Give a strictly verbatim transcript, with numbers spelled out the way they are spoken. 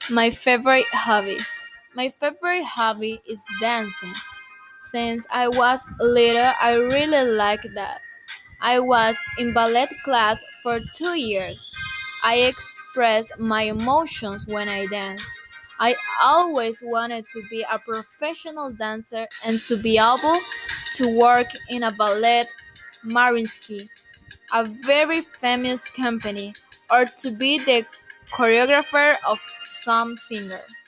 My favorite hobby. My favorite hobby is dancing. Since I was little, I really liked that. I was in ballet class for two years. I express my emotions when I dance. I always wanted to be a professional dancer and to be able to work in a ballet Marinsky, a very famous company, or to be the choreographer of some singer.